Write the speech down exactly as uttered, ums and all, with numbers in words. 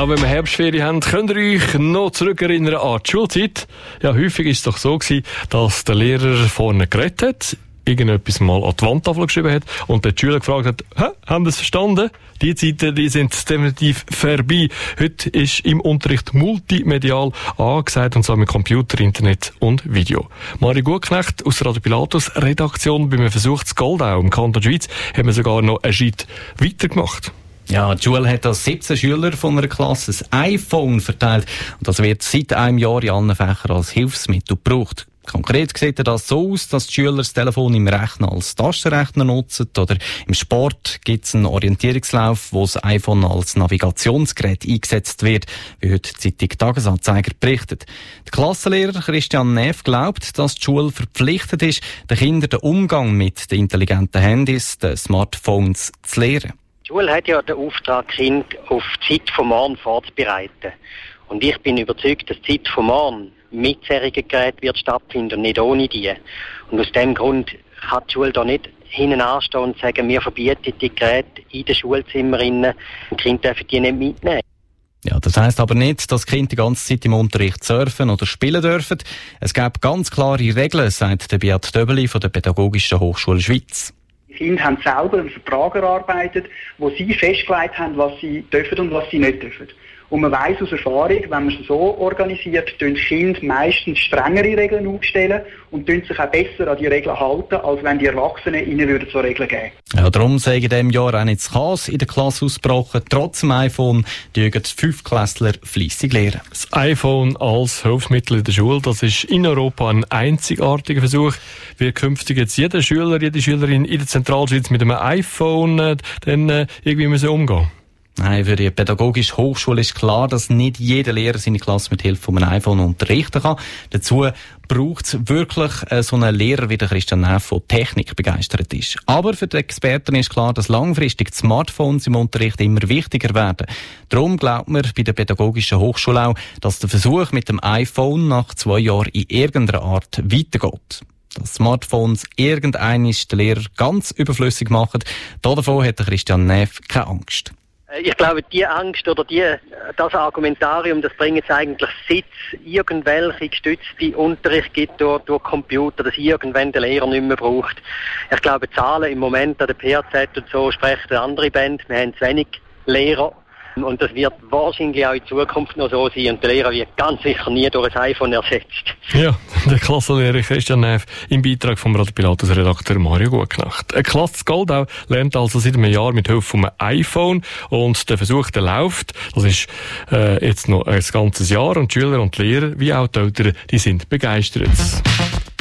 Auch wenn wir Herbstferien haben, könnt ihr euch noch zurückerinnern an die Schulzeit. Ja, häufig ist es doch so gewesen, dass der Lehrer vorne geredet hat, irgendetwas mal an die Wandtafel geschrieben hat und der Schüler gefragt hat, hä, haben Sie es verstanden? Die Zeiten, die sind definitiv vorbei. Heute ist im Unterricht multimedial angesagt, und zwar mit Computer, Internet und Video. Mario Gutknecht aus der Radio Pilatus Redaktion beim Versuch zu Goldau im Kanton Schweiz haben wir sogar noch einen Schritt weiter gemacht. Ja, die Schule hat als siebzehn Schüler von einer Klasse ein iPhone verteilt und das wird seit einem Jahr in allen Fächern als Hilfsmittel gebraucht. Konkret sieht das so aus, dass die Schüler das Telefon im Rechner als Taschenrechner nutzen, oder im Sport gibt es einen Orientierungslauf, wo das iPhone als Navigationsgerät eingesetzt wird, wie heute die Zeitung Tagesanzeiger berichtet. Der Klassenlehrer Christian Neff glaubt, dass die Schule verpflichtet ist, den Kindern den Umgang mit den intelligenten Handys, den Smartphones, zu lehren. Die Schule hat ja den Auftrag, Kinder auf die Zeit von morgen vorzubereiten. Und ich bin überzeugt, dass die Zeit von morgen mit solchen Geräten wird stattfinden und nicht ohne die. Und aus dem Grund kann die Schule da nicht hinten anstehen und sagen, wir verbieten die Geräte in den Schulzimmern und die Kinder dürfen die nicht mitnehmen. Ja, das heisst aber nicht, dass die Kinder die ganze Zeit im Unterricht surfen oder spielen dürfen. Es gibt ganz klare Regeln, sagt der Beat Döbeli von der Pädagogischen Hochschule Schweiz. Die Kinder haben selber einen Vertrag erarbeitet, wo sie festgelegt haben, was sie dürfen und was sie nicht dürfen. Und man weiss aus Erfahrung, wenn man es so organisiert, tun Kinder meistens strengere Regeln aufstellen und tun sich auch besser an die Regeln halten, als wenn die Erwachsenen ihnen würden so Regeln geben. Ja, darum sei in diesem Jahr auch nicht das Chaos in der Klasse ausgebrochen. Trotz dem iPhone dürfen die Fünftklässler fleissig lernen. Das iPhone als Hilfsmittel in der Schule, das ist in Europa ein einzigartiger Versuch. Wird künftig jetzt jeder Schüler, jede Schülerin in der Zentralschweiz mit einem iPhone äh, dann äh, irgendwie müssen umgehen? Nein, für die Pädagogische Hochschule ist klar, dass nicht jeder Lehrer seine Klasse mit Hilfe von einem iPhone unterrichten kann. Dazu braucht es wirklich äh, so einen Lehrer wie der Christian Neff, der Technik begeistert ist. Aber für die Experten ist klar, dass langfristig die Smartphones im Unterricht immer wichtiger werden. Darum glaubt man bei der Pädagogischen Hochschule auch, dass der Versuch mit dem iPhone nach zwei Jahren in irgendeiner Art weitergeht. Dass Smartphones irgendeinen den Lehrer ganz überflüssig machen, davon hat der Christian Neff keine Angst. Ich glaube, die Angst oder die, das Argumentarium, das bringt jetzt eigentlich, seit es irgendwelche gestützte Unterricht gibt durch, durch Computer, dass irgendwann der Lehrer nicht mehr braucht. Ich glaube, die Zahlen im Moment an der P H Z und so sprechen eine andere Band. Wir haben zu wenig Lehrer. Und das wird wahrscheinlich auch in Zukunft noch so sein. Und der Lehrer wird ganz sicher nie durch ein iPhone ersetzt. Ja, der Klassenlehrer Christian Neff im Beitrag vom Radio Pilatus Redakteur Mario Gutknecht. Eine Klasse Goldau lernt also seit einem Jahr mit Hilfe von einem iPhone. Und der Versuch, der läuft, das ist äh, jetzt noch ein ganzes Jahr. Und die Schüler und die Lehrer, wie auch die Eltern, die sind begeistert.